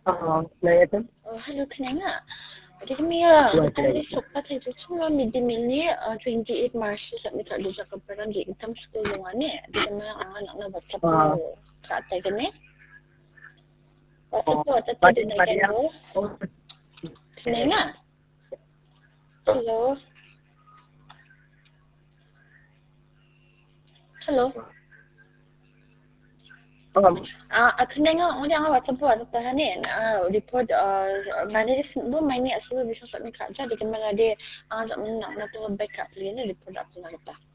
Naya tu? Hello, kenanga. Jadi kami ya, Wah, kita di sopat itu semua midi mili 28 March sabi ka do sa kaparan di itam school yung ani. Di kami ang anak na WhatsApp ko katay gani. WhatsApp ko at ito na kayo. Kenanga. Hello. Hello. Kenanga ang ang WhatsApp ko at tahanin. Report mani bu mani asu bisa sa mi kaja di kami ada sa mana na to backup ni report ako na kita.